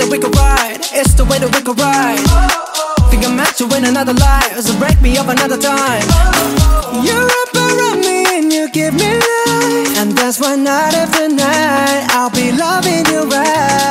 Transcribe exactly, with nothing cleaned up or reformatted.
that we could ride. It's the way that we could ride. Think I'm meant to win another life, so break me up another time. You wrap around me and you give me life, and that's why night after night I'll be loving you right.